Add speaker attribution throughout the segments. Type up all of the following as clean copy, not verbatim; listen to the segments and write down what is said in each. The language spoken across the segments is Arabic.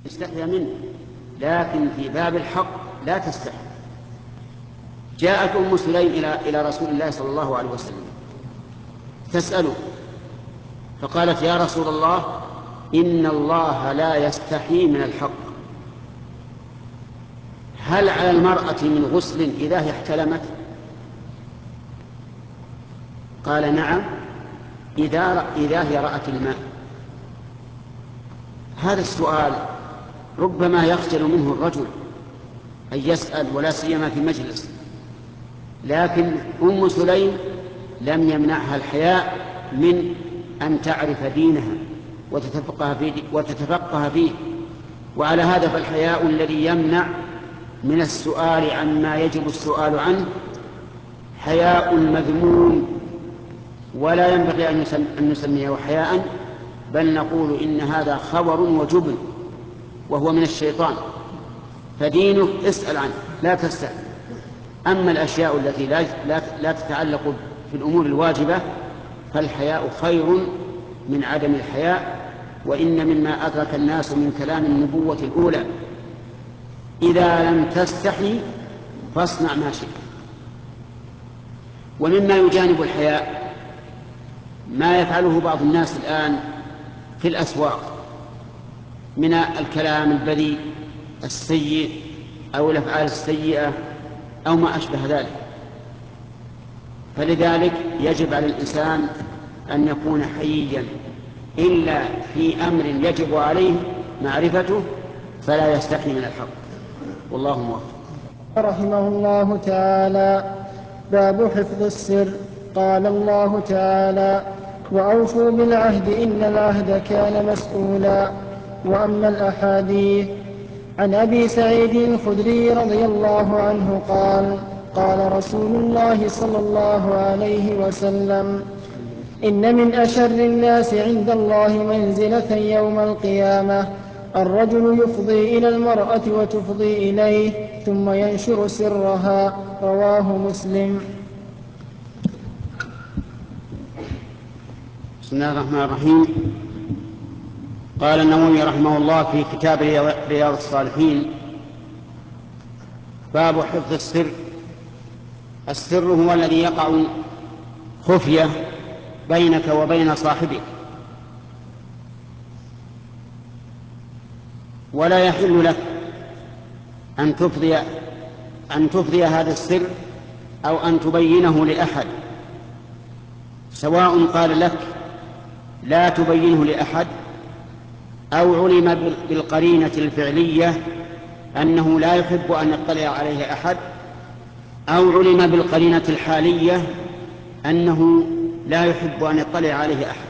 Speaker 1: يستحي منه، لكن في باب الحق لا تستحي. جاءت أم سليم إلى رسول الله صلى الله عليه وسلم تسأله، فقالت: يا رسول الله، إن الله لا يستحي من الحق، هل على المرأة من غسل إذا هي احتلمت؟ قال: نعم، إذا هي رأت الماء. هذا السؤال ربما يخجل منه الرجل أن يسأل، ولا سيما في مجلس، لكن أم سليم لم يمنعها الحياء من أن تعرف دينها وتتفقه فيه. وعلى هذا فالحياء الذي يمنع من السؤال عما يجب السؤال عنه حياء مذموم، ولا ينبغي أن نسميه حياء، بل نقول إن هذا خبر وجبن، وهو من الشيطان. فدينك اسأل عنه، لا تستحي. أما الأشياء التي لا تتعلق في الأمور الواجبة فالحياء خير من عدم الحياء. وإن مما أدرك الناس من كلام النبوة الأولى: إذا لم تستحي فاصنع ما شئت. ومما يجانب الحياء ما يفعله بعض الناس الآن في الأسواق من الكلام البذيء السيء أو الأفعال السيئة أو ما أشبه ذلك. فلذلك يجب على الإنسان أن يكون حييا، إلا في أمر يجب عليه معرفته فلا يستحي من الحق، والله موفق.
Speaker 2: رحمه الله تعالى: باب حفظ السر. قال الله تعالى: وأوفوا بالعهد إن العهد كان مسؤولا. وأما الأحاديث: عن أبي سعيد الخدري رضي الله عنه قال: قال رسول الله صلى الله عليه وسلم: إن من أشر الناس عند الله منزلة يوم القيامة الرجل يفضي إلى المرأة وتفضي إليه ثم ينشر سرها. رواه مسلم.
Speaker 1: بسم الله الرحمن الرحيم. قال النووي رحمه الله في كتاب رياض الصالحين: باب حفظ السر. السر هو الذي يقع خفية بينك وبين صاحبك، ولا يحل لك أن تفضي هذا السر أو أن تبينه لأحد، سواء قال لك لا تبينه لأحد أو علم بالقرينة الفعلية أنه لا يحب أن يطلع عليه أحد، أو علم بالقرينة الحالية أنه لا يحب أن يطلع عليه أحد.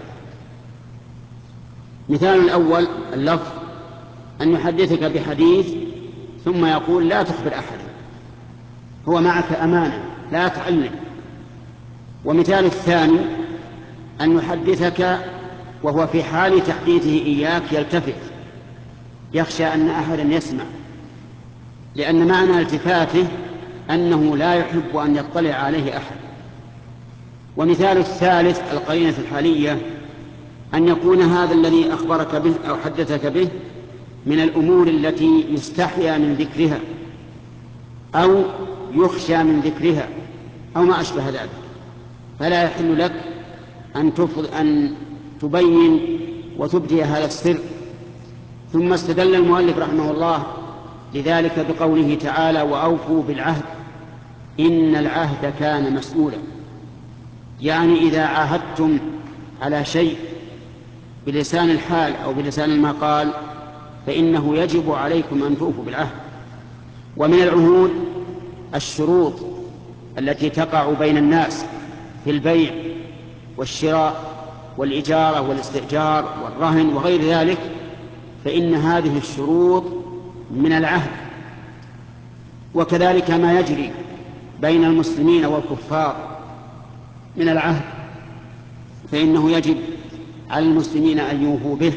Speaker 1: مثال الأول: اللفظ أن يحدثك بحديث ثم يقول لا تخبر أحدا، هو معك أمانة لا تعلم. ومثال الثاني: أن يحدثك وهو في حال تحديثه إياك يلتفت يخشى أن أحدا يسمع، لأن معنى التفاته أنه لا يحب أن يطلع عليه أحد. ومثال الثالث القرينة الحالية: أن يكون هذا الذي أخبرك به أو حدثك به من الأمور التي يستحيا من ذكرها أو يخشى من ذكرها أو ما أشبه ذلك، فلا يحل لك أن تبين وتبدي هذا السر. ثم استدل المؤلف رحمه الله لذلك بقوله تعالى: وأوفوا بالعهد إن العهد كان مسؤولا. يعني إذا عاهدتم على شيء بلسان الحال أو بلسان المقال فإنه يجب عليكم أن توفوا بالعهد. ومن العهود الشروط التي تقع بين الناس في البيع والشراء والإجارة والاستئجار والرهن وغير ذلك، فإن هذه الشروط من العهد. وكذلك ما يجري بين المسلمين والكفار من العهد، فإنه يجب على المسلمين أن يوفوا به.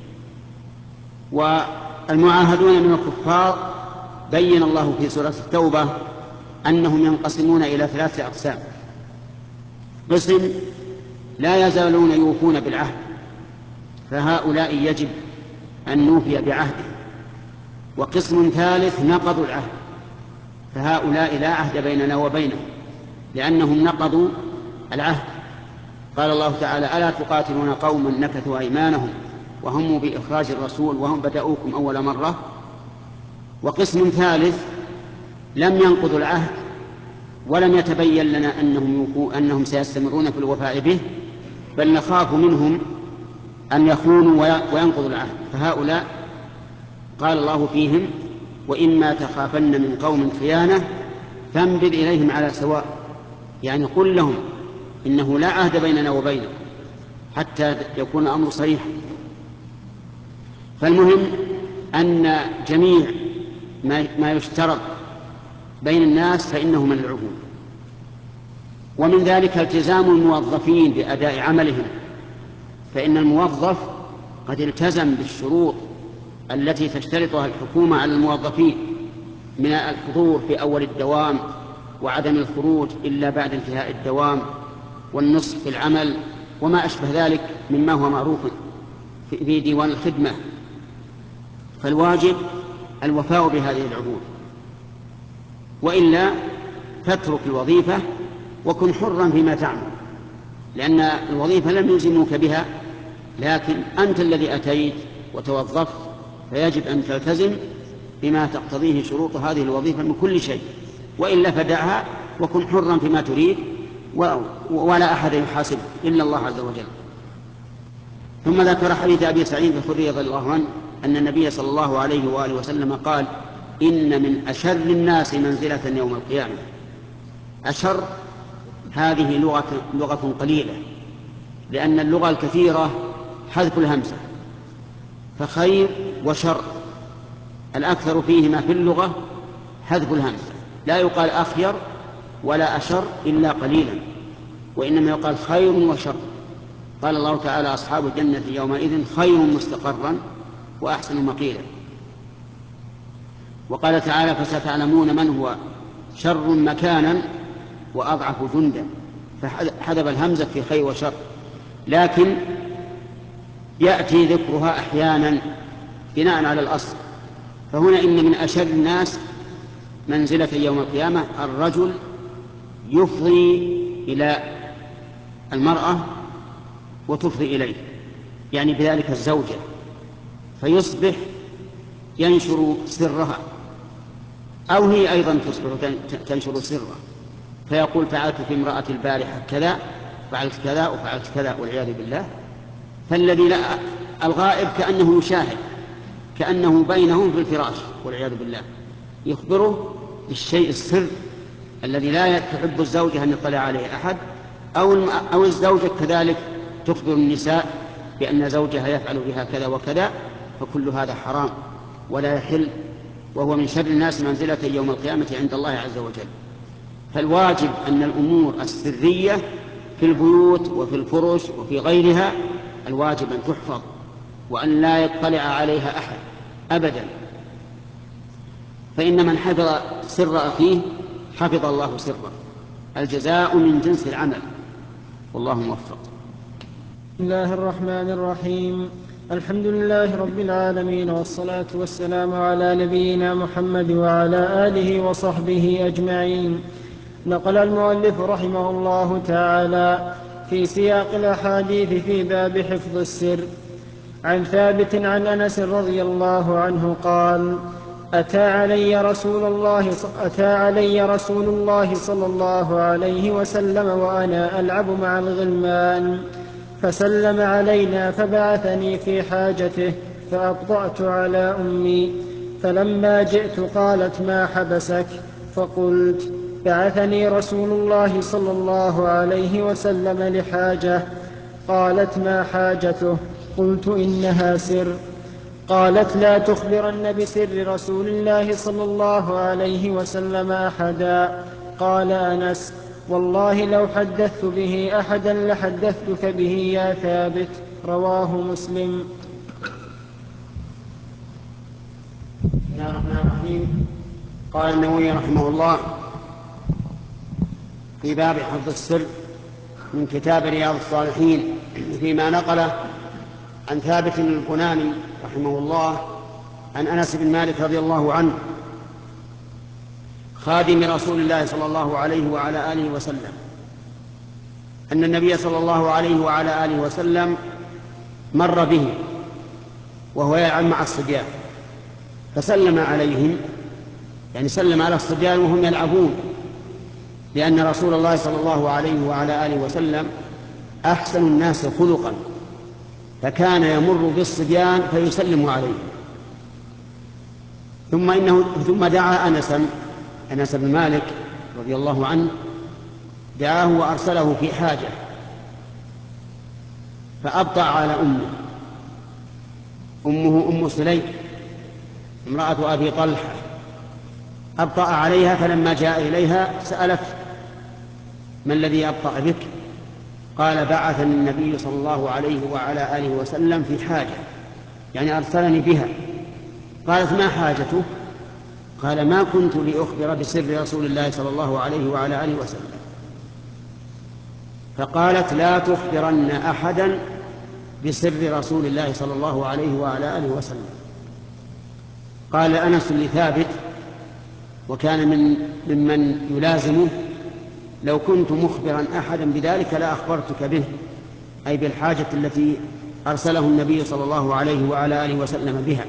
Speaker 1: والمعاهدون من الكفار بين الله في سورة التوبة أنهم ينقسمون إلى 3 أقسام: قسم لا يزالون يوفون بالعهد، فهؤلاء يجب أن نوفي بعهده وقسم ثالث نقضوا العهد، فهؤلاء لا عهد بيننا وبينهم لأنهم نقضوا العهد. قال الله تعالى: ألا تقاتلون قوما نكثوا أيمانهم وهموا بإخراج الرسول وهم بدأوكم أول مرة. وقسم ثالث لم ينقضوا العهد ولم يتبين لنا أنهم سيستمرون في الوفاء به، بل نخاف منهم أن يخونوا وينقضوا العهد، فهؤلاء قال الله فيهم: وإما تخافن من قوم خيانة فانبذ إليهم على سواء. يعني قل لهم إنه لا عهد بيننا وبينكم حتى يكون الأمر صريحا. فالمهم أن جميع ما يشترط بين الناس فإنه من العهود، ومن ذلك التزام الموظفين بأداء عملهم، فإن الموظف قد التزم بالشروط التي تشترطها الحكومة على الموظفين من الحضور في أول الدوام وعدم الخروج إلا بعد انتهاء الدوام والنصف في العمل وما أشبه ذلك مما هو معروف في ديوان الخدمة. فالواجب الوفاء بهذه العهود، وإلا تترك الوظيفة وكن حرا فيما تعمل، لأن الوظيفة لم يلزموك بها، لكن أنت الذي أتيت وتوظفت، فيجب أن تلتزم بما تقتضيه شروط هذه الوظيفة من كل شيء، وإلا فدعها وكن حرا فيما تريد ولا أحد يحاسب إلا الله عز وجل. ثم ذكر حديث أبي سعيد الخدري رضي الله عنه أن النبي صلى الله عليه وآله وسلم قال: إن من أشر الناس منزلة يوم القيامة. أشر هذه لغة قليلة، لأن اللغة الكثيرة حذف الهمزة، فخير وشر الأكثر فيهما في اللغة حذف الهمزة، لا يقال أخير ولا أشر إلا قليلا، وإنما يقال خير وشر. قال الله تعالى: أصحاب الجنة يومئذ خير مستقرا وأحسن مقيلا. وقال تعالى: فستعلمون من هو شر مكانا وأضعف جندا، فحذف الهمزة في خير وشر، لكن يأتي ذكرها أحيانا بناء على الأصل. فهنا إن من أشر الناس منزلة يوم القيامة الرجل يفضي إلى المرأة وتفضي إليه، يعني بذلك الزوجة، فيصبح ينشر سرها، أو هي أيضا تصبح تنشر سرها، فيقول: فعلت في امرأة البارحة كذا، فعلت كذا وفعلت كذا، والعياذ بالله. فالذي لا الغائب كأنه يشاهد، كأنه بينهم في الفراش، والعياذ بالله، يخبره بالشيء السر الذي لا تحب الزوجة أن يطلع عليه أحد، أو الزوجة كذلك تخبر النساء بأن زوجها يفعل بها كذا وكذا، فكل هذا حرام ولا يحل، وهو من شر الناس منزلة يوم القيامة عند الله عز وجل. فالواجب أن الأمور السرية في البيوت وفي الفرش وفي غيرها الواجب أن تحفظ وأن لا يطلع عليها أحد أبدا، فإن من حفظ سر أخيه حفظ الله سره. الجزاء من جنس العمل، والله موفق.
Speaker 2: بسم الله الرحمن الرحيم. الحمد لله رب العالمين، والصلاة والسلام على نبينا محمد وعلى آله وصحبه أجمعين. نقل المؤلف رحمه الله تعالى في سياق الأحاديث في باب حفظ السر عن ثابت عن أنس رضي الله عنه قال: أتى علي رسول الله صلى الله عليه وسلم وأنا ألعب مع الغلمان، فسلم علينا فبعثني في حاجته، فأبطأت على أمي، فلما جئت قالت: ما حبسك؟ فقلت: بعثني رسول الله صلى الله عليه وسلم لحاجة. قالت: ما حاجته؟ قلت: إنها سر. قالت: لا تخبرن بسر رسول الله صلى الله عليه وسلم أحدا. قال أنس: والله لو حدثت به أحدا لحدثتك به يا ثابت. رواه مسلم.
Speaker 1: بسم الله الرحمن الرحيم. قال النووي رحمه الله في باب حفظ السر من كتاب رياض الصالحين فيما نقله عن ثابت البناني رحمه الله عن أنس بن مالك رضي الله عنه خادم رسول الله صلى الله عليه وعلى آله وسلم أن النبي صلى الله عليه وعلى آله وسلم مر به وهو يلعب مع الصبيان فسلم عليهم، يعني سلم على الصبيان وهم يلعبون، لأن رسول الله صلى الله عليه وعلى آله وسلم أحسن الناس خلقا، فكان يمر بالصبيان فيسلم عليهم. ثم دعا أنس بن مالك رضي الله عنه، دعاه وأرسله في حاجة فأبطأ على أمه أم سليم امرأة أبي طلحة، أبطأ عليها، فلما جاء إليها سألت: ما الذي أبطأ بك؟ قال: بعثني النبي صلى الله عليه وعلى آله وسلم في حاجة، يعني أرسلني بها. قالت: ما حاجته؟ قال: ما كنت لأخبر بسر رسول الله صلى الله عليه وعلى آله وسلم. فقالت: لا تخبرن أحدا بسر رسول الله صلى الله عليه وعلى آله وسلم. قال أنس لثابت وكان ممن يلازمه: لو كنت مخبرا أحدا بذلك لأخبرتك به، أي بالحاجة التي أرسله النبي صلى الله عليه وعلى آله وسلم بها.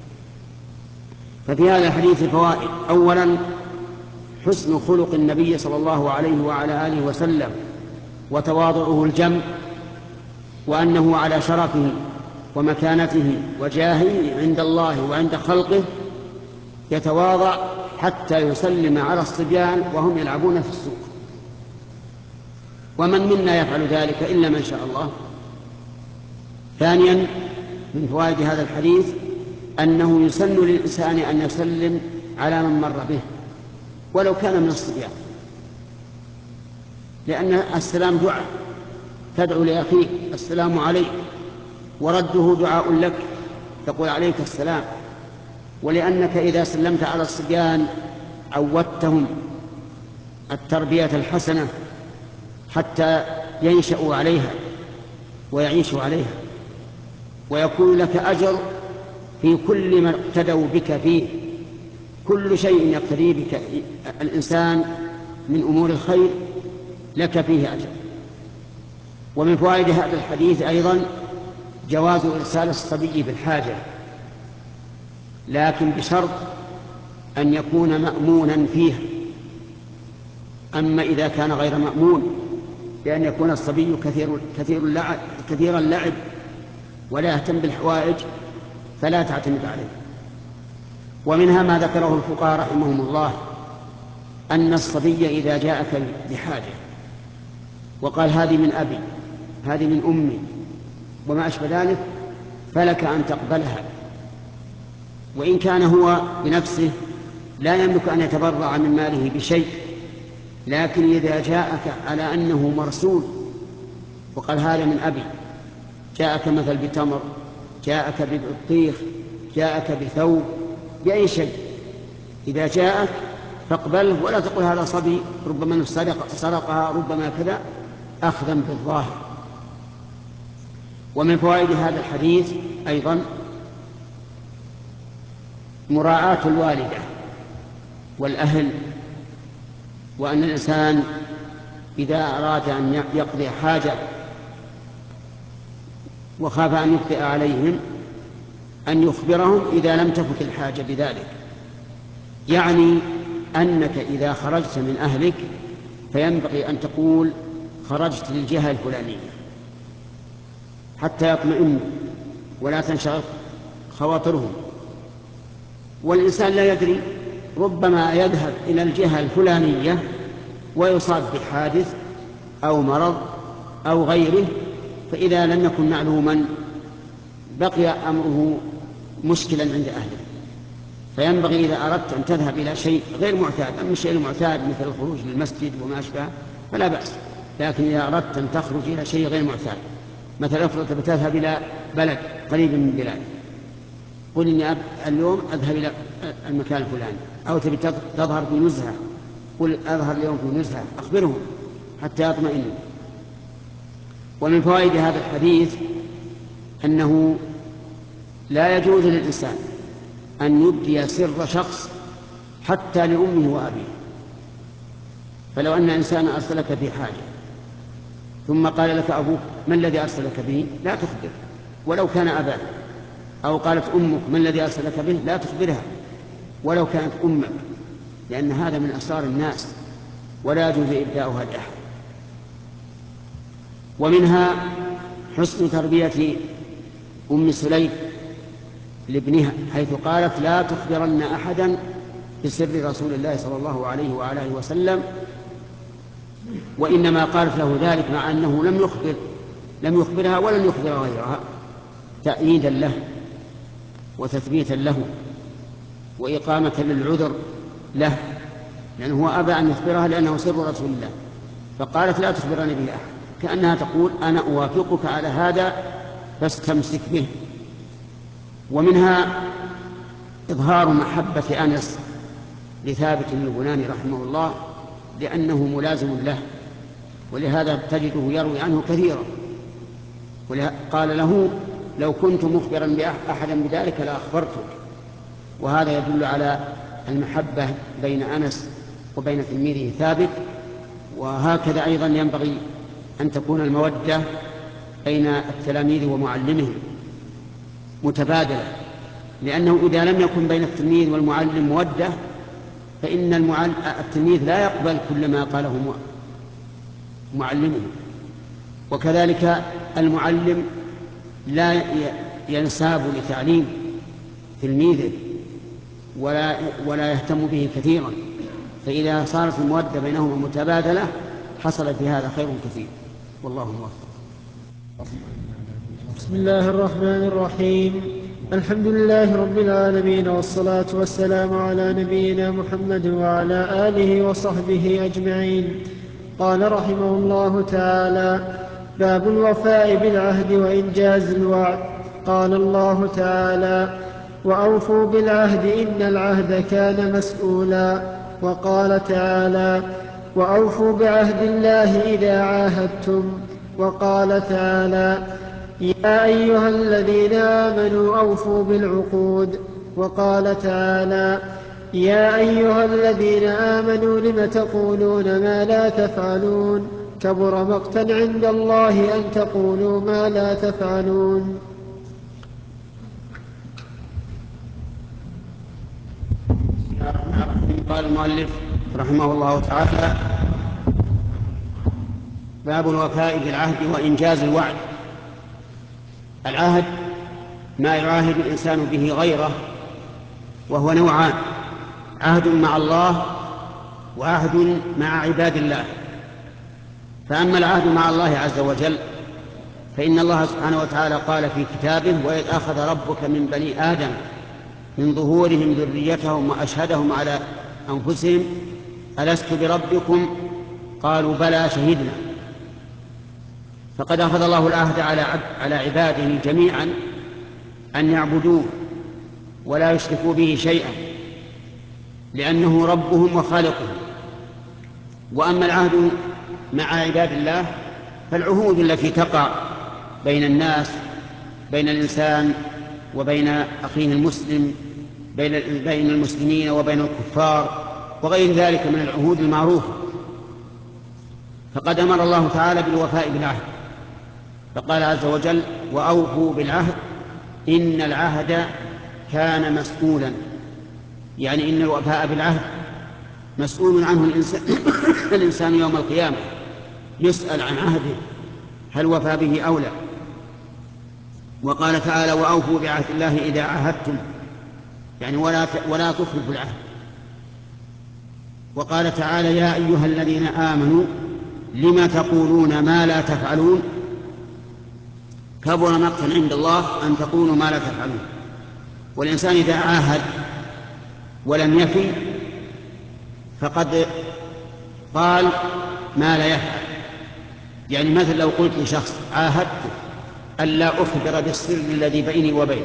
Speaker 1: ففي هذا الحديث فوائد: أولا حسن خلق النبي صلى الله عليه وعلى آله وسلم وتواضعه الجم، وأنه على شرفه ومكانته وجاهه عند الله وعند خلقه يتواضع حتى يسلم على الصبيان وهم يلعبون في السوق، ومن منا يفعل ذلك إلا من شاء الله. ثانيا من فوائد هذا الحديث أنه يسن للإنسان أن يسلم على من مر به ولو كان من الصبيان، لأن السلام دعاء، تدعو لأخيك: السلام عليك، ورده دعاء لك، تقول: عليك السلام. ولأنك إذا سلمت على الصبيان عودتهم التربية الحسنة حتى ينشأوا عليها ويعيشوا عليها، ويكون لك أجر في كل ما اقتدوا بك فيه. كل شيء يقتدي بك الإنسان من أمور الخير لك فيه أجر. ومن فوائد هذا الحديث أيضا جواز إرسال الصبي بالحاجة، لكن بشرط أن يكون مأمونا فيها. أما إذا كان غير مأمون بأن يكون الصبي كثير اللعب ولا يهتم بالحوائج فلا تعتمد عليه. ومنها ما ذكره الفقهاء رحمهم الله أن الصبي إذا جاءك بحاجة وقال: هذه من أبي، هذه من أمي، وما أشبه ذلك، فلك أن تقبلها، وإن كان هو بنفسه لا يملك أن يتبرع من ماله بشيء. لكن إذا جاءك على أنه مرسول وقال: هذا من أبي، جاءك مثل بتمر، جاءك ببطيخ، جاءك بثوب، بأي شيء، إذا جاءك فاقبله، ولا تقول هذا صبي ربما سرقها ربما كذا، أخذا بالظاهر. ومن فوائد هذا الحديث أيضا مراعاة الوالدة والأهل، وأن الإنسان إذا أراد أن يقضي حاجة وخاف أن يخطئ عليهم أن يخبرهم إذا لم تفت الحاجة بذلك. يعني أنك إذا خرجت من أهلك فينبغي أن تقول: خرجت للجهة الفلانية، حتى يطمئنوا ولا تنشغل خواطرهم. والإنسان لا يدري، ربما يذهب إلى الجهة الفلانية ويصاب بحادث أو مرض أو غيره، فإذا لم يكن معلوما بقي أمره مشكلا عند أهله. فينبغي إذا أردت أن تذهب إلى شيء غير معتاد، أما الشيء المعتاد مثل الخروج للمسجد وما أشبه فلا بأس، لكن إذا أردت أن تخرج إلى شيء غير معتاد، مثلا افرض بتذهب إلى بلد قريب من بلاد، قل إني اليوم أذهب إلى المكان الفلاني، أو تبي تظهر في نزهة، قل أظهر اليوم في نزهة، أخبرهم حتى يطمئنوا. ومن فوائد هذا الحديث أنه لا يجوز للإنسان أن يبدي سر شخص حتى لأمه وأبيه. فلو أن إنسانا أرسلك في حاجة ثم قال لك أبوك ما الذي أرسلك به لا تخبر ولو كان أباك، أو قالت أمك ما الذي أرسلك به لا تخبرها ولو كانت أمك، لأن هذا من أسرار الناس ولا يجوز إبداؤها لأحد. ومنها حسن تربية أم سليم لابنها، حيث قالت لا تخبرن أحدا بسر رسول الله صلى الله عليه وعلى آله وسلم، وإنما قالت له ذلك مع أنه لم يخبرها ولن يخبر غيرها، تأييدا له وتثبيتا له وإقامة للعذر له، لأنه هو أبى أن يخبرها لأنه سر رسول الله، فقالت لا تخبرني به أحد، كأنها تقول أنا أوافقك على هذا فاستمسك به. ومنها إظهار محبة أنس لثابت البناني رحمه الله لأنه ملازم له، ولهذا تجده يروي عنه كثيرا، قال له لو كنت مخبرا بأحدا بذلك لأخبرتك. وهذا يدل على المحبة بين أنس وبين تلميذه ثابت. وهكذا أيضا ينبغي أن تكون المودة بين التلاميذ ومعلمهم متبادلة، لأنه إذا لم يكن بين التلميذ والمعلم مودة فإن التلميذ لا يقبل كل ما قاله معلمه، وكذلك المعلم لا ينساب لتعليم تلميذه ولا يهتم به كثيرا. فإذا صارت المودة بينهما متبادلة حصل في هذا خير كثير، والله موفق.
Speaker 2: بسم الله الرحمن الرحيم. الحمد لله رب العالمين، والصلاة والسلام على نبينا محمد وعلى آله وصحبه أجمعين. قال رحمه الله تعالى: باب الوفاء بالعهد وإنجاز الوعد. قال الله تعالى: وأوفوا بالعهد إن العهد كان مسؤولا. وقال تعالى: وأوفوا بعهد الله إذا عاهدتم. وقال تعالى: يا أيها الذين آمنوا أوفوا بالعقود. وقال تعالى: يا أيها الذين آمنوا لم تقولون ما لا تفعلون كبر مقتا عند الله أن تقولوا ما لا تفعلون.
Speaker 1: قال المؤلف رحمه الله تعالى: باب الوفاء بالعهد وإنجاز الوعد. العهد ما يعاهد الإنسان به غيره، وهو نوعان: عهد مع الله وعهد مع عباد الله. فأما العهد مع الله عز وجل فإن الله سبحانه وتعالى قال في كتابه: وإذ أخذ ربك من بني آدم من ظهورهم ذريتهم وأشهدهم على أنفسهم ألست بربكم قالوا بلى شهدنا. فقد أخذ الله العهد على عباده جميعا أن يعبدوه ولا يشركوا به شيئا، لأنه ربهم وخالقهم. وأما العهد مع عباد الله فالعهود التي تقع بين الناس، بين الإنسان وبين أخيه المسلم، بين المسلمين وبين الكفار، وغير ذلك من العهود المعروفة. فقد أمر الله تعالى بالوفاء بالعهد، فقال عز وجل: وأوفوا بالعهد إن العهد كان مسؤولا، يعني إن الوفاء بالعهد مسؤول عنه الإنسان يوم القيامة، يسأل عن عهده هل وفى به أو لا. وقال تعالى: وأوفوا بعهد الله إذا عاهدتم، يعني ولا تخلفوا العهد. وقال تعالى: يا أيها الذين آمنوا لم تقولون ما لا تفعلون كبر مقتا عند الله أن تقولوا ما لا تفعلون. والإنسان إذا عاهد ولم يفي فقد قال ما لا يفعل. يعني مثل لو قلت لشخص: عاهدت ألا أخبر بالسر الذي بيني وبينه،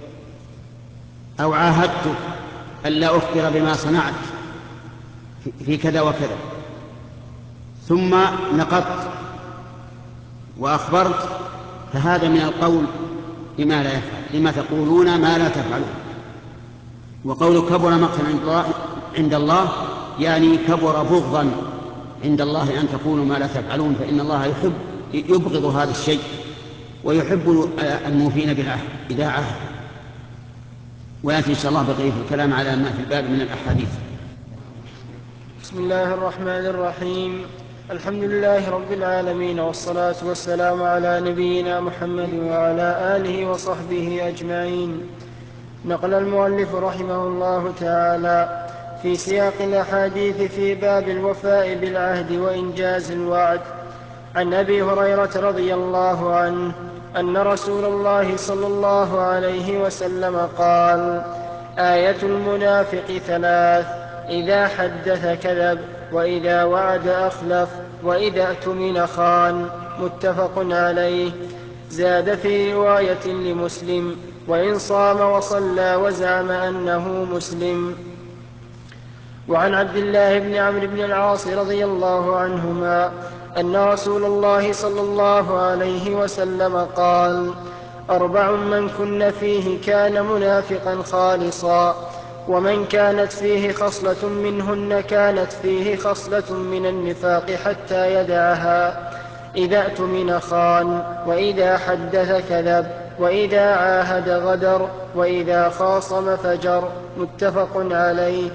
Speaker 1: أو عاهدت ألا أخبر بما صنعت في كذا وكذا، ثم نقضت وأخبرت، فهذا من القول بما لا يفعل. لما تقولون ما لا تفعلون. وقول كبر مقتا عند الله يعني كبر بغضا عند الله أن تقولوا ما لا تفعلون، فإن الله يبغض هذا الشيء ويحب الموفين بالعهد إذا عهد. ويأتي إن شاء الله بقية الكلام على ما في الباب من الأحاديث.
Speaker 2: بسم الله الرحمن الرحيم. الحمد لله رب العالمين، والصلاة والسلام على نبينا محمد وعلى آله وصحبه أجمعين. نقل المؤلف رحمه الله تعالى في سياق الأحاديث في باب الوفاء بالعهد وإنجاز الوعد عن أبي هريرة رضي الله عنه أن رسول الله صلى الله عليه وسلم قال: آية المنافق ثلاث: إذا حدث كذب، وإذا وعد أخلف، وإذا اؤتمن خان. متفق عليه. زاد في رواية لمسلم: وإن صام وصلى وزعم أنه مسلم. وعن عبد الله بن عمرو بن العاص رضي الله عنهما أن رسول الله صلى الله عليه وسلم قال: 4 من كن فيه كان منافقا خالصا، ومن كانت فيه خصلة منهن كانت فيه خصلة من النفاق حتى يدعها: إذا اؤتمن خان، وإذا حدث كذب، وإذا عاهد غدر، وإذا خاصم فجر. متفق عليه.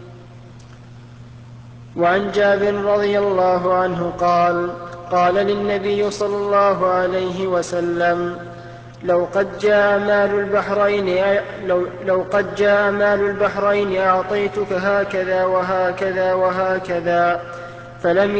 Speaker 2: وعن جابر رضي الله عنه قال: قال للنبي صلى الله عليه وسلم: لو قد جاء مال البحرين أعطيتك هكذا وهكذا وهكذا، فلم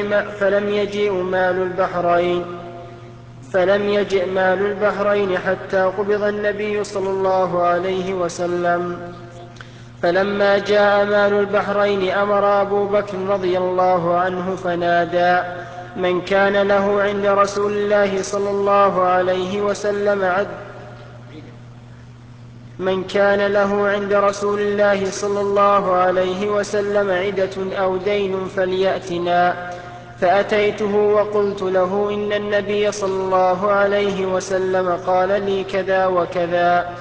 Speaker 2: يجئ مال البحرين حتى قبض النبي صلى الله عليه وسلم. فلما جاء مال البحرين أمر أبو بكر رضي الله عنه فنادى: من كان له عند رسول الله صلى الله عليه وسلم عدة أو دين فليأتنا. فأتيته وقلت له: إن النبي صلى الله عليه وسلم قال لي كذا وكذا.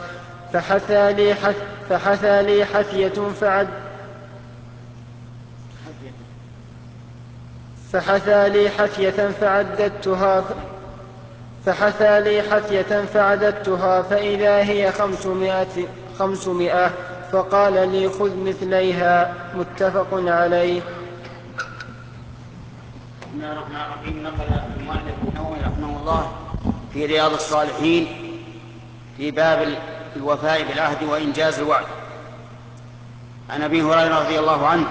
Speaker 2: فحثى لي حثية فعددتها فإذا هي 500. فقال لي: خذ مثليها. متفق عليه.
Speaker 1: بسم الله الرحمن الرحيم. نقل المؤلف النووي رحمه الله في رياض الصالحين في باب الوفاء بالعهد وإنجاز الوعد عن أبي هريرة رضي الله عنه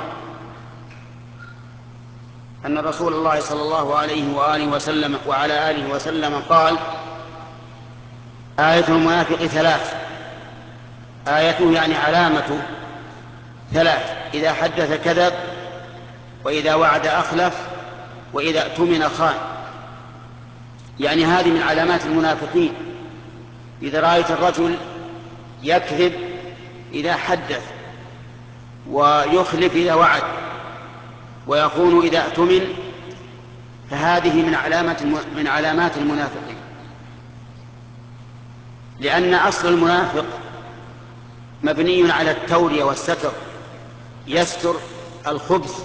Speaker 1: أن رسول الله صلى الله عليه وآله وسلم وعلى آله وسلم قال: آية المنافق 3. آيته يعني علامة 3: إذا حدث كذب، وإذا وعد أخلف، وإذا اؤتمن خان. يعني هذه من علامات المنافقين. إذا رأيت الرجل يكذب إذا حدث، ويخلف إذا وعد، ويخون إذا اؤتمن، فهذه من علامات المنافقين. لأن أصل المنافق مبني على التورية والستر، يستر الخبث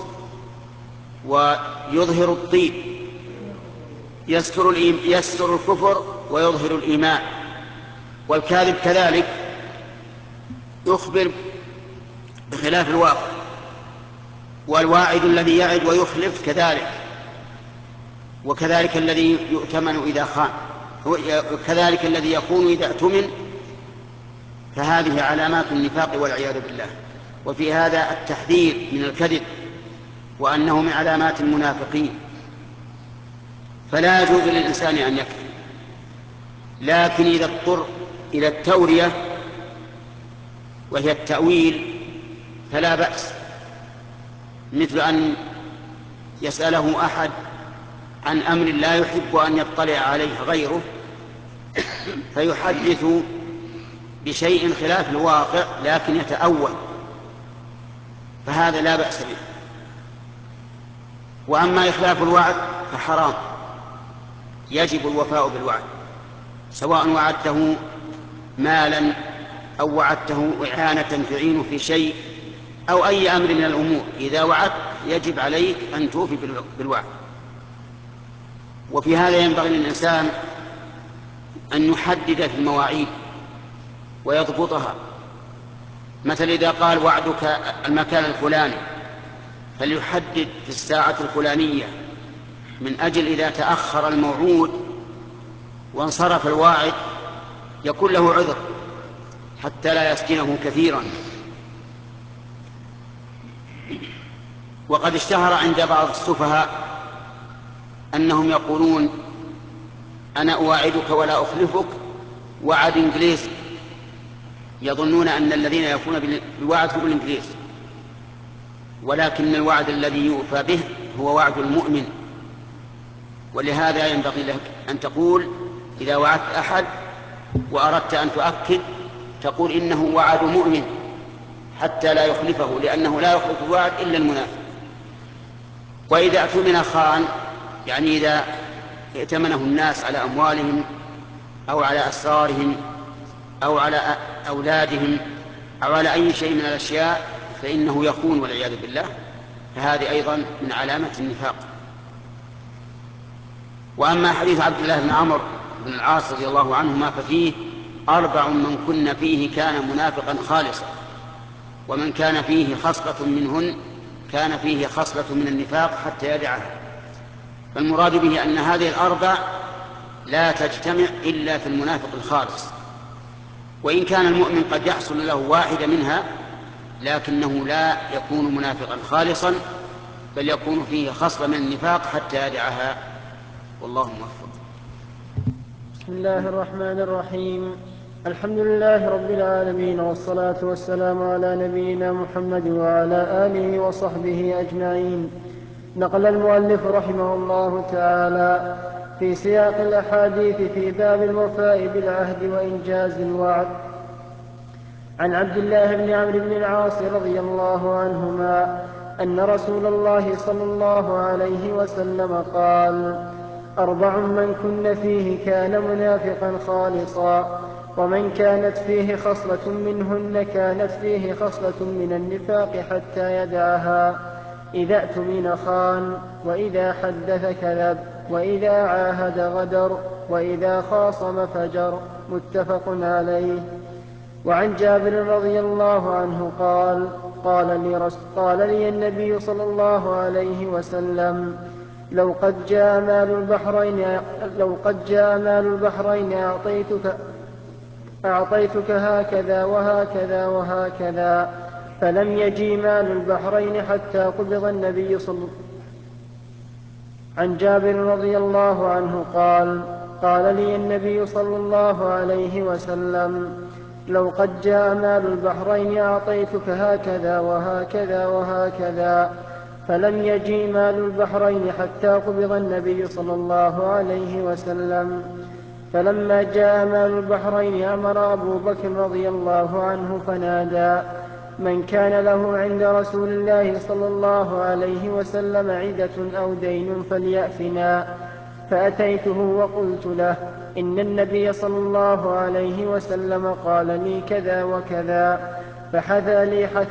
Speaker 1: ويظهر الطيب، يستر الكفر ويظهر الإيمان. والكاذب كذلك يخبر بخلاف الواقع، والواعد الذي يعد ويخلف كذلك، وكذلك الذي يؤتمن إذا خان، وكذلك الذي يخون إذا اؤتمن. فهذه علامات النفاق والعياذ بالله. وفي هذا التحذير من الكذب، وأنه من علامات المنافقين. فلا يجوز للإنسان أن يكذب، لكن إذا اضطر إلى التورية وهي التأويل فلا بأس، مثل أن يسأله أحد عن أمر لا يحب أن يطلع عليه غيره فيحدث بشيء خلاف الواقع لكن يتأول، فهذا لا بأس به. وأما إخلاف الوعد فحرام، يجب الوفاء بالوعد، سواء وعدته مالا أو وعدته إعانة تعين في شيء أو أي أمر من الأمور، إذا وعدت يجب عليك أن توفي بالوعد. وفي هذا ينبغي للإنسان أن يحدد في المواعيد ويضبطها. مثل إذا قال وعدك المكان الفلاني فليحدد في الساعة الفلانية، من أجل إذا تأخر الموعود وانصرف الواعد يكون له عذر حتى لا يسجنه كثيرا. وقد اشتهر عند بعض السفهاء أنهم يقولون أنا أواعدك ولا أخلفك وعد إنجليزي، يظنون أن الذين يكون بالوعد هم الإنجليز، ولكن الوعد الذي يوفى به هو وعد المؤمن. ولهذا ينبغي لك أن تقول إذا وعدت أحد وأردت أن تؤكد تقول إنه وعد مؤمن حتى لا يخلفه، لأنه لا يخلف الوعد إلا المنافق. وإذا اؤتمن خان، يعني إذا ائتمنه الناس على أموالهم أو على أسرارهم أو على أولادهم أو على أي شيء من الأشياء فإنه يخون والعياذ بالله، فهذه أيضا من علامة النفاق. وأما حديث عبد الله بن عمرو بن العاص رضي الله عنهما ففيه 4 من كن فيه كان منافقا خالصا، ومن كان فيه خصلة منهن كان فيه خصلة من النفاق حتى يدعها. فالمراد به أن هذه 4 لا تجتمع إلا في المنافق الخالص، وإن كان المؤمن قد يحصل له واحدة منها لكنه لا يكون منافقا خالصا، بل يكون فيه خصلة من النفاق حتى يدعها، والله موفق.
Speaker 2: بسم الله الرحمن الرحيم. الحمد لله رب العالمين، والصلاة والسلام على نبينا محمد وعلى آله وصحبه أجمعين. نقل المؤلف رحمه الله تعالى في سياق الأحاديث في باب الوفاء بالعهد وإنجاز الوعد عن عبد الله بن عمرو بن العاص رضي الله عنهما أن رسول الله صلى الله عليه وسلم قال: 4 من كن فيه كان منافقا خالصا، ومن كانت فيه خصلة منهن كانت فيه خصلة من النفاق حتى يدعها: إذا اؤتمن خان، وإذا حدث كذب، وإذا عاهد غدر، وإذا خاصم فجر. متفق عليه. وعن جابر رضي الله عنه قال: قال لي النبي صلى الله عليه وسلم: لو قد جاء مال البحرين أعطيتك هكذا وهكذا وهكذا، فلم يجي مال البحرين حتى قبض النبي عن جابر رضي الله عنه قال لي النبي صلى الله عليه وسلم: لو قد جاء مال البحرين أعطيتك هكذا وهكذا وهكذا، فلم يجي مال البحرين حتى قبض النبي صلى الله عليه وسلم. فلما جاء مال البحرين أمر أبو بكر رضي الله عنه فنادى: من كان له عند رسول الله صلى الله عليه وسلم عدة أو دين فليأتنا. فأتيته وقلت له: إن النبي صلى الله عليه وسلم قال لي كذا وكذا. فحثى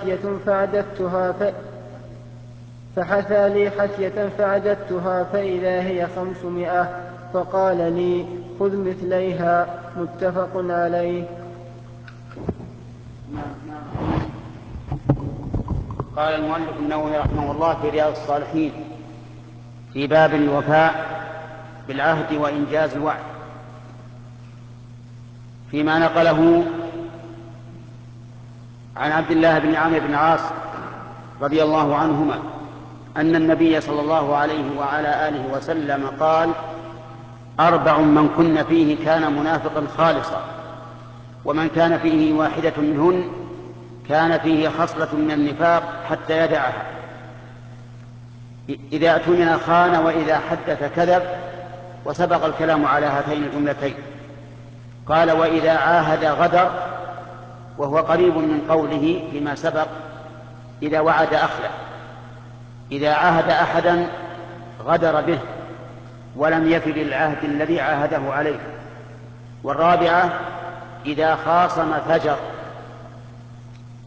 Speaker 2: لي حثية فعددتها فإذا هي 500. فقال لي: خذ مثليها. متفق عليه.
Speaker 1: قال المؤلف النووي رحمه الله في رياض الصالحين في باب الوفاء بالعهد وإنجاز الوعد، فيما نقله عن عبد الله بن عمرو بن العاص رضي الله عنهما أن النبي صلى الله عليه وعلى آله وسلم قال: 4 من كن فيه كان منافقا خالصا، ومن كان فيه واحدة منهن كان فيه خصلة من النفاق حتى يدعها: إذا اؤتمن خان، وإذا حدث كذب. وسبق الكلام على هاتين الجملتين. قال: وإذا عاهد غدر، وهو قريب من قوله فيما سبق: إذا وعد أخلف. إذا عاهد أحدا غدر به ولم يفي بالعهد الذي عاهده عليه. والرابعة: إذا خاصم فجر،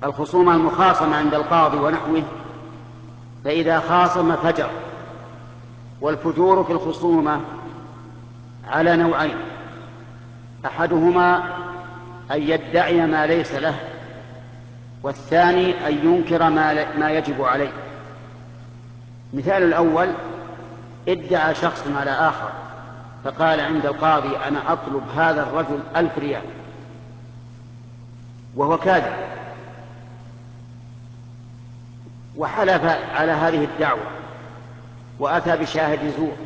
Speaker 1: الخصومة المخاصمة عند القاضي ونحوه، فإذا خاصم فجر. والفجور في الخصومة على نوعين: أحدهما أن يدعي ما ليس له، والثاني أن ينكر ما يجب عليه. مثال الأول: ادعى شخص على آخر فقال عند القاضي: أنا أطلب هذا الرجل 1000 ريال، وهو كاذب، وحلف على هذه الدعوة وأتى بشاهد زور،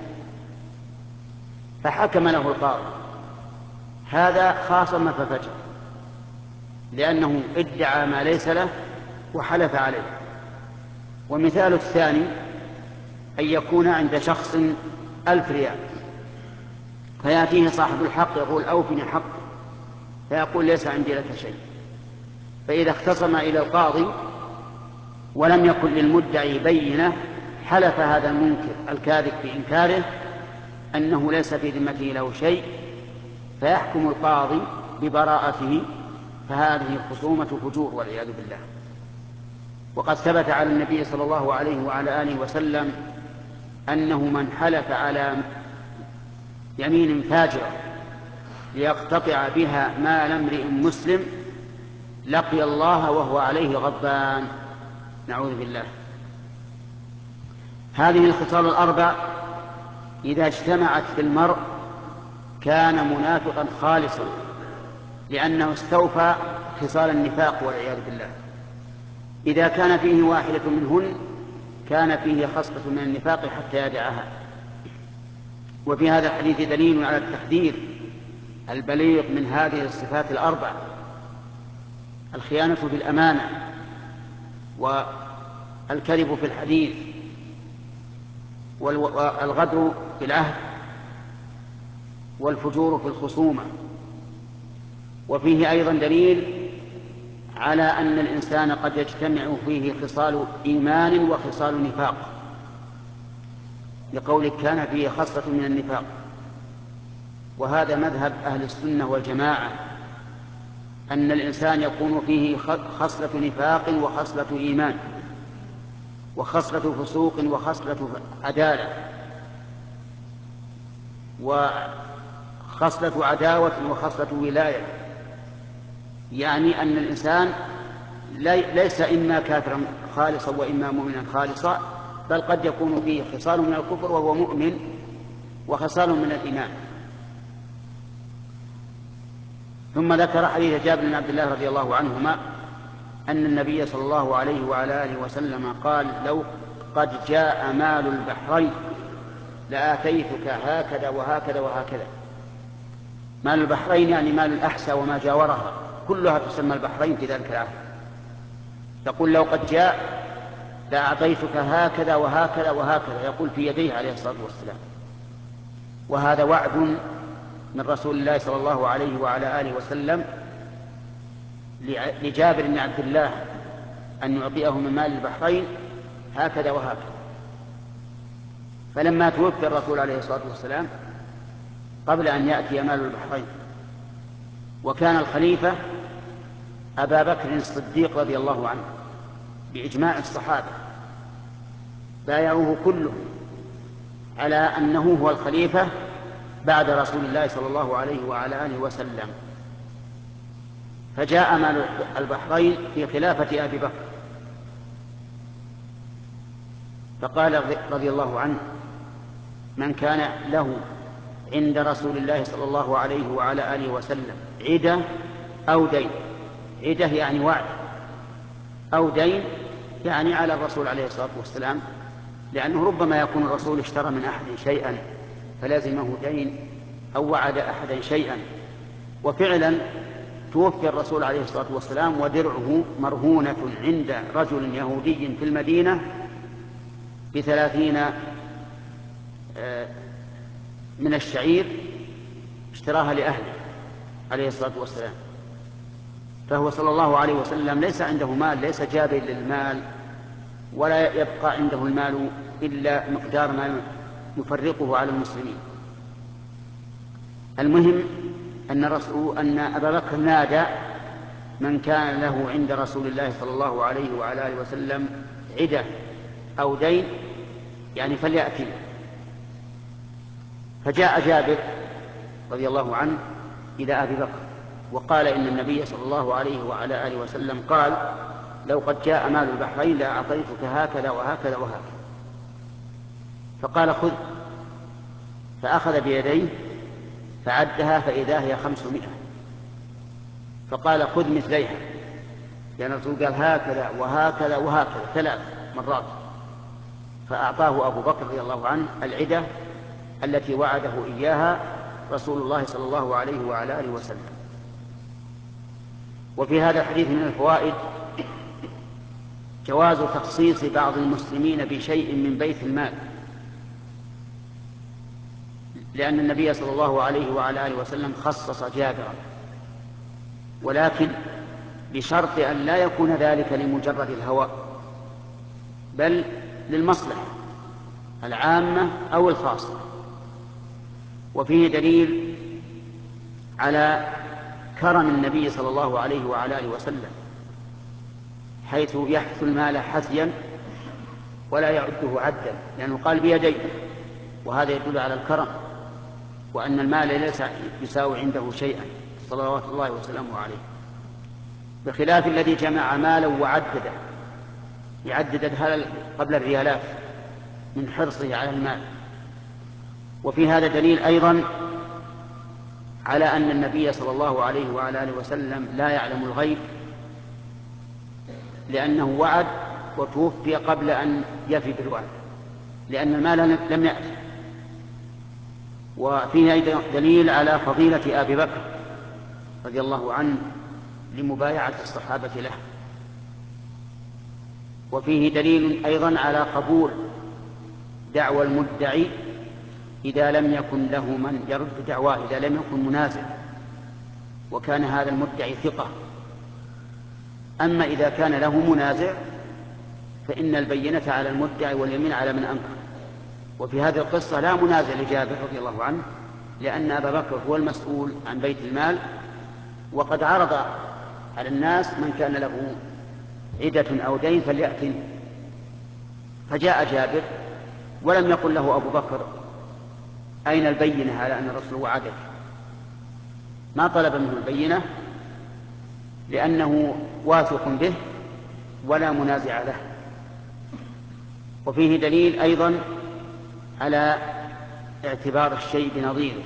Speaker 1: فحكم له القاضي. هذا خاصم ففجر، لأنه ادعى ما ليس له وحلف عليه. ومثال الثاني: أن يكون عند شخص 1000 ريال، فيأتيه صاحب الحق يقول: أوفني حق، فيقول: ليس عندي لك شيء. فإذا اختصم إلى القاضي ولم يكن للمدعي بينة، حلف هذا المنكر الكاذب في إنكاره أنه ليس في ذمته له شيء، فيحكم القاضي ببراءته، فهذه خصومة فجور والعياذ بالله. وقد ثبت على النبي صلى الله عليه وعلى آله وسلم أنه من حلف على يمين فاجرة ليقتطع بها مال امرئ مسلم لقي الله وهو عليه غضبان، نعوذ بالله. هذه الخصال الأربع إذا اجتمعت في المرء كان منافقا خالصا، لأنه استوفى خصال النفاق والعياذ بالله. إذا كان فيه واحدة منهن كان فيه خصلة من النفاق حتى يدعها. وفي هذا الحديث دليل على التحذير البليغ من هذه الصفات الأربع: الخيانة في الأمانة، والكذب في الحديث، والغدر في العهد، والفجور في الخصومة. وفيه أيضا دليل على أن الإنسان قد يجتمع فيه خصال إيمان وخصال نفاق، لقولك كان فيه خصلة من النفاق. وهذا مذهب أهل السنة والجماعة، أن الإنسان يكون فيه خصلة نفاق وخصلة إيمان وخصلة فسوق وخصلة عدالة وخصلة عداوة وخصلة ولاية. يعني أن الإنسان ليس إما كافرا خالصا وإما مؤمنا خالصا، بل قد يكون فيه خصال من الكفر وهو مؤمن وخصال من الإيمان. ثم ذكر حديث جابر بن عبد الله رضي الله عنهما أن النبي صلى الله عليه وعلى آله وسلم قال: لو قد جاء مال البحرين لآتيتك هكذا وهكذا وهكذا. مال البحرين يعني مال الأحساء وما جاورها، كلها تسمى البحرين في ذلك العهد. تقول: لو قد جاء لأعطيتك هكذا وهكذا وهكذا، يقول في يديه عليه الصلاة والسلام. وهذا وعد من رسول الله صلى الله عليه وعلى آله وسلم لجابر بن عبد الله أن يعطيه من مال البحرين هكذا وهكذا. فلما توفي الرسول عليه الصلاة والسلام قبل أن يأتي مال البحرين، وكان الخليفة أبا بكر الصديق رضي الله عنه بإجماع الصحابة، بايعوه كلهم على أنه هو الخليفة بعد رسول الله صلى الله عليه وعلى آله وسلم. فجاء مال البحرين في خلافة أبي بكر، فقال رضي الله عنه: من كان له عند رسول الله صلى الله عليه وعلى آله وسلم عدة أو دين، عدة يعني وعد، أو دين يعني على الرسول عليه الصلاة والسلام، لأنه ربما يكون الرسول اشترى من أحد شيئا فلازمه دين أو وعد أحدا شيئا. وفعلا توفي الرسول عليه الصلاة والسلام ودرعه مرهونة عند رجل يهودي في المدينة ب30 من الشعير اشتراها لأهله عليه الصلاة والسلام. فهو صلى الله عليه وسلم ليس عنده مال، ليس جابر للمال، ولا يبقى عنده المال إلا مقدار ما يفرقه على المسلمين. المهم أن أبا بكر نادى من كان له عند رسول الله صلى الله عليه وعلى آله وسلم عدة أو دين يعني فليأتي. فجاء جابر رضي الله عنه إلى أبي بكر وقال إن النبي صلى الله عليه وعلى آله وسلم قال لو قد جاء مال البحرين لأعطيتك هكذا وهكذا وهكذا. فقال خذ، فأخذ بيديه فعدها فإذا هي 500. فقال خذ مثليها، لأن الرسول قال هكذا وهكذا وهكذا 3 مرات. فأعطاه أبو بكر رضي الله عنه العدة التي وعده إياها رسول الله صلى الله عليه وعلى آله وسلم. وفي هذا الحديث من الفوائد جواز تخصيص بعض المسلمين بشيء من بيت المال، لأن النبي صلى الله عليه وعلى آله وسلم خصص جابرا، ولكن بشرط أن لا يكون ذلك لمجرد الهوى، بل للمصلحة العامة أو الخاصة. وفيه دليل على كرم النبي صلى الله عليه وعلى آله وسلم، حيث يحث المال حثيا ولا يعده عدا، لأنه قال بيديه، وهذا يدل على الكرم وأن المال ليس يساوي عنده شيئا صلوات الله وسلامه عليه، بخلاف الذي جمع مالا وعدده، يعدد قبل الريالات من حرصه على المال. وفي هذا دليل أيضا على أن النبي صلى الله عليه وعلى آله وسلم لا يعلم الغيب، لأنه وعد وتوفي قبل أن يفي بالوعد، لأن المال لم يأتي. وفيه أيضا دليل على فضيلة أبي بكر رضي الله عنه لمبايعة الصحابة له. وفيه دليل أيضا على قبول دعوى المدعي إذا لم يكن له من يرد دعواه، إذا لم يكن منازع وكان هذا المدعي ثقة. أما إذا كان له منازع فإن البينة على المدعي واليمين على من أنكر. وفي هذه القصة لا منازع لجابر رضي الله عنه، لأن أبا بكر هو المسؤول عن بيت المال، وقد عرض على الناس من كان له عدة أو دين فليأتي. فجاء جابر ولم يقل له أبو بكر أين البينة على أن الرسول وعدك، ما طلب منه البينة لأنه واثق به ولا منازع له. وفيه دليل أيضا على اعتبار الشيء بنظيره،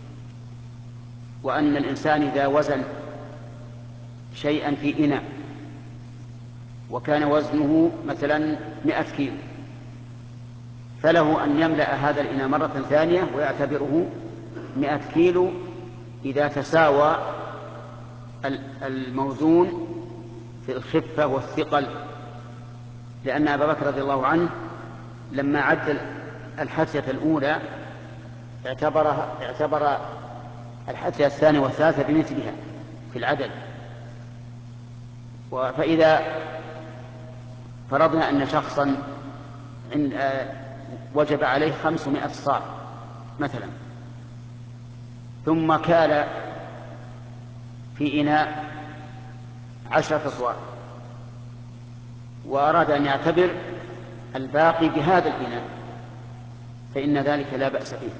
Speaker 1: وأن الإنسان إذا وزن شيئا في إناء وكان وزنه مثلا 100 كيلو، فله أن يملأ هذا الإناء مرة ثانية ويعتبره 100 كيلو إذا تساوى الموزون في الخفة والثقل. لأن أبا بكر رضي الله عنه لما عد الحثية الأولى اعتبر الحثية الثانية والثالثة بمثلها في العدد. فإذا فرضنا أن شخصا وجب عليه 500 صاع مثلا، ثم كان في إناء 10 صواع، وأراد أن يعتبر الباقي بهذا الإناء، فإن ذلك لا بأس به،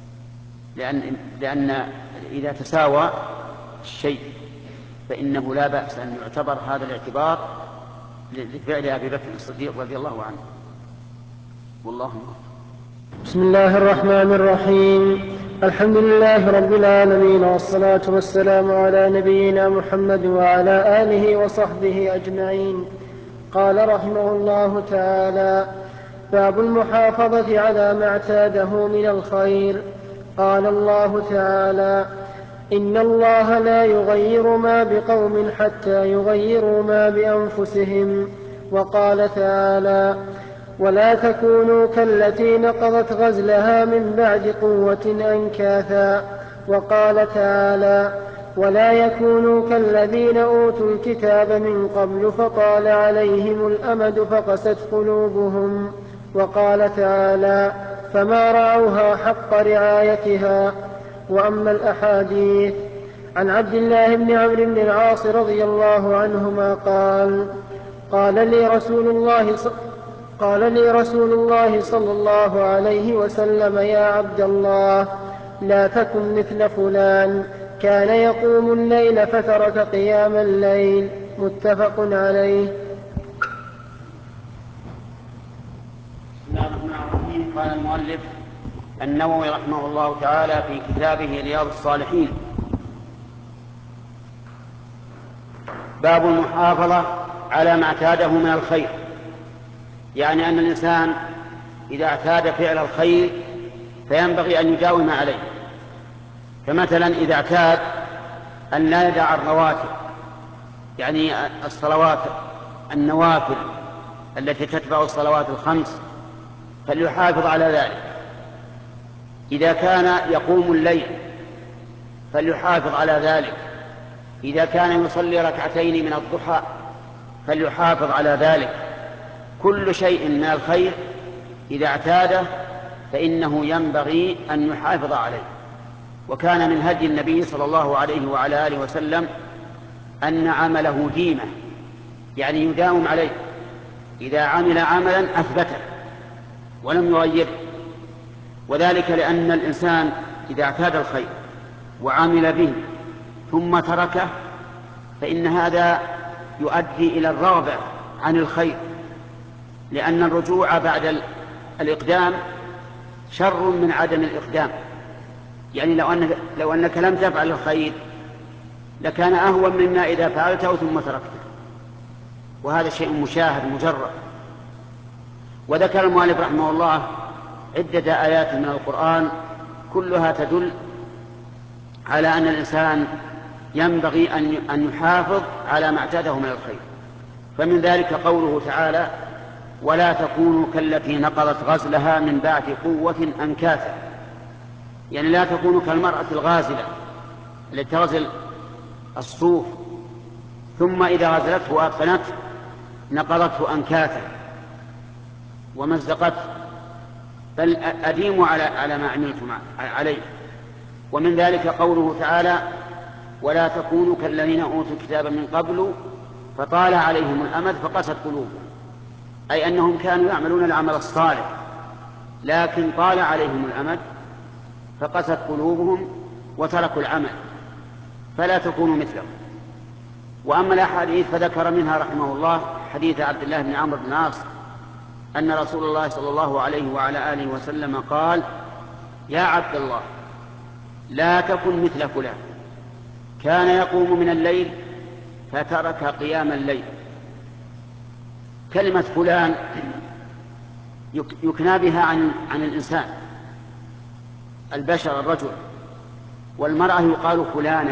Speaker 1: لأن إذا تساوى الشيء فإنه لا بأس أن يعتبر هذا الاعتبار لفعل أبي بكر الصديق رضي الله عنه. والله أكبر.
Speaker 2: بسم الله الرحمن الرحيم. الحمد لله رب العالمين، والصلاة والسلام على نبينا محمد وعلى آله وصحبه أجمعين. قال رحمه الله تعالى: باب المحافظة على ما اعتاده من الخير. قال الله تعالى: إن الله لا يغير ما بقوم حتى يغيروا ما بأنفسهم. وقال تعالى: ولا تكونوا كالتي نقضت غزلها من بعد قوة أنكاثا. وقال تعالى: ولا يكونوا كالذين أوتوا الكتاب من قبل فطال عليهم الأمد فقست قلوبهم. وقال تعالى: فما رعوها حق رعايتها. وأما الأحاديث عن عبد الله بن عمرو بن العاص رضي الله عنهما قال لي رسول الله صلى الله عليه وسلم: يا عبد الله، لا تكن مثل فلان كان يقوم الليل فترك قيام الليل. متفق عليه.
Speaker 1: بسم الله الرحمن الرحيم. قال المؤلف النووي رحمه الله تعالى في كتابه رياض الصالحين: باب المحافظة على ما اعتاده من الخير، يعني أن الإنسان إذا اعتاد فعل الخير فينبغي أن يداوم عليه. فمثلا إذا اعتاد أن لا يدع الرواتب، يعني الصلوات النوافل التي تتبع الصلوات الخمس، فليحافظ على ذلك. إذا كان يقوم الليل فليحافظ على ذلك. إذا كان يصلي ركعتين من الضحى فليحافظ على ذلك. كل شيء من الخير إذا اعتاده فإنه ينبغي أن يحافظ عليه. وكان من هدي النبي صلى الله عليه وعلى آله وسلم أن عمله ديمة، يعني يداوم عليه. إذا عمل عملا أثبته ولم يغيره، وذلك لأن الإنسان إذا اعتاد الخير وعمل به ثم تركه فإن هذا يؤدي إلى الرغبة عن الخير، لأن الرجوع بعد الإقدام شر من عدم الإقدام. يعني لو أنك لم تفعل الخير لكان أهون مما إذا فعلته ثم تركته، وهذا شيء مشاهد مجرد. وذكر المؤلف رحمه الله عدة آيات من القرآن كلها تدل على أن الإنسان ينبغي أن يحافظ على ما اعتاده من الخير. فمن ذلك قوله تعالى: ولا تكونوا كالتي نقضت غزلها من بعد قوة أنكاثا، يعني لا تكونوا كالمرأة الغازلة التي تغزل الصوف ثم إذا غزلته وأتقنته نقضته أنكاثا ومزقته، بل أديموا على ما عملتم عليه. ومن ذلك قوله تعالى: ولا تكونوا كالذين أوتوا الكتاب من قبل فطال عليهم الأمد فقست قلوبهم، أي أنهم كانوا يعملون العمل الصالح لكن طال عليهم الأمد فقست قلوبهم وتركوا العمل، فلا تكونوا مثلهم. وأما الأحاديث فذكر منها رحمه الله حديث عبد الله بن عمرو بن العاص أن رسول الله صلى الله عليه وعلى آله وسلم قال: يا عبد الله، لا تكن مثل فلان كان يقوم من الليل فترك قيام الليل. كلمة فلان يكنى بها عن الإنسان، البشر، الرجل، والمرأة يقال فلانة.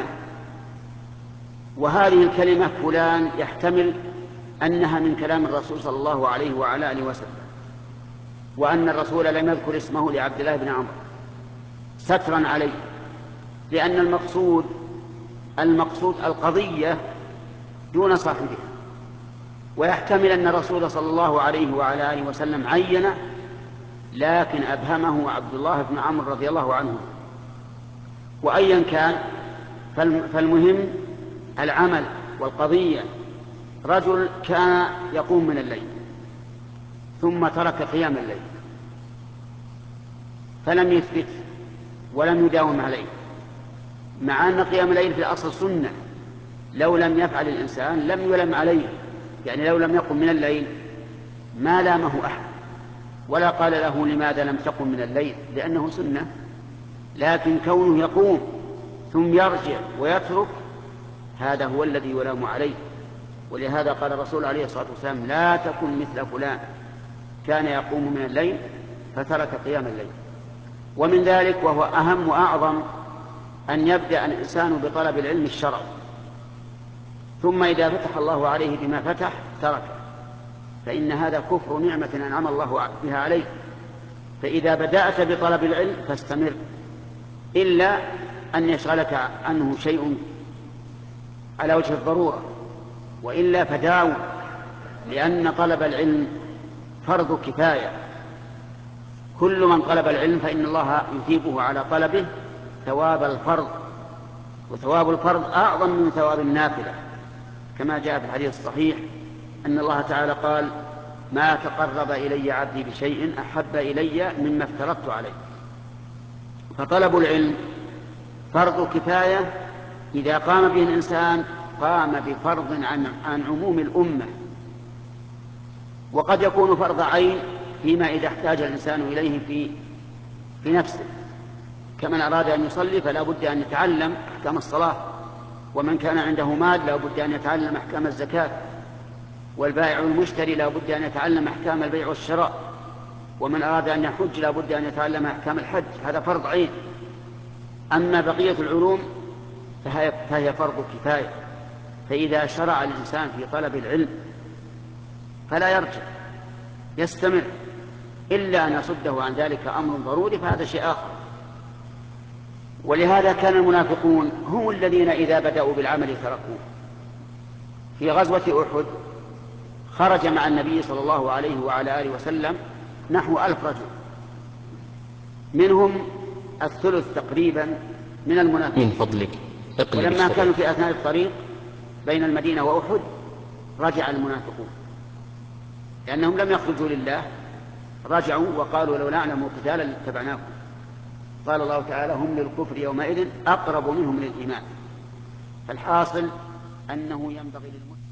Speaker 1: وهذه الكلمة فلان يحتمل أنها من كلام الرسول صلى الله عليه وعلى آله وسلم، وأن الرسول لم يذكر اسمه لعبد الله بن عمرو سترا عليه، لأن المقصود القضية دون صاحبها. ويحتمل أن الرسول صلى الله عليه وعلى آله وسلم عينه لكن أبهمه عبد الله بن عمرو رضي الله عنه. وأيا كان فالمهم العمل والقضية. رجل كان يقوم من الليل ثم ترك قيام الليل فلم يثبت ولم يداوم عليه، مع أن قيام الليل في الأصل سنة. لو لم يفعل الإنسان لم يلم عليه، يعني لو لم يقم من الليل ما لامه أحد ولا قال له لماذا لم تقم من الليل، لأنه سنة. لكن كونه يقوم ثم يرجع ويترك هذا هو الذي يلام عليه. ولهذا قال الرسول عليه الصلاة والسلام: لا تكن مثل فلان كان يقوم من الليل فترك قيام الليل. ومن ذلك وهو أهم وأعظم أن يبدأ الإنسان بطلب العلم الشرعي، ثم إذا فتح الله عليه بما فتح تركه، فإن هذا كفر نعمة أنعم الله بها عليه. فإذا بدأت بطلب العلم فاستمر، إلا أن يشغلك عنه شيء على وجه الضرورة، وإلا فداوم، لأن طلب العلم فرض كفاية. كل من طلب العلم فإن الله يثيبه على طلبه ثواب الفرض. وثواب الفرض أعظم من ثواب النافلة، كما جاء في الحديث الصحيح أن الله تعالى قال: ما تقرب إلي عبدي بشيء أحب إلي مما افترضت عليه. فطلب العلم فرض كفاية، إذا قام به الإنسان قام بفرض عن عموم الأمة، وقد يكون فرض عين فيما إذا احتاج الإنسان إليه في نفسه، كمن أراد أن يصلي فلا بد أن يتعلم أحكام الصلاة، ومن كان عنده مال لا بد أن يتعلم أحكام الزكاة، والبائع والمشتري لا بد أن يتعلم أحكام البيع والشراء، ومن أراد أن يحج لا بد أن يتعلم أحكام الحج، هذا فرض عين. أما بقية العلوم فهي فرض كفاية، فإذا شرع الإنسان في طلب العلم فلا يرجع، يستمر، إلا أن يصده عن ذلك أمر ضروري فهذا شيء آخر. ولهذا كان المنافقون هم الذين إذا بدأوا بالعمل تركوه. في غزوة أحد خرج مع النبي صلى الله عليه وعلى آله وسلم نحو 1000 رجل، منهم الثلث تقريبا من المنافقين.
Speaker 3: من فضلك
Speaker 1: ولما كانوا في أثناء الطريق بين المدينة وأحد رجع المنافقون، لأنهم لم يخرجوا لله، رجعوا وقالوا: لو نعلم قتالا لاتبعناكم. قال الله تعالى: هم للكفر يومئذ أقرب منهم للإيمان. فالحاصل أنه ينبغي للمسلم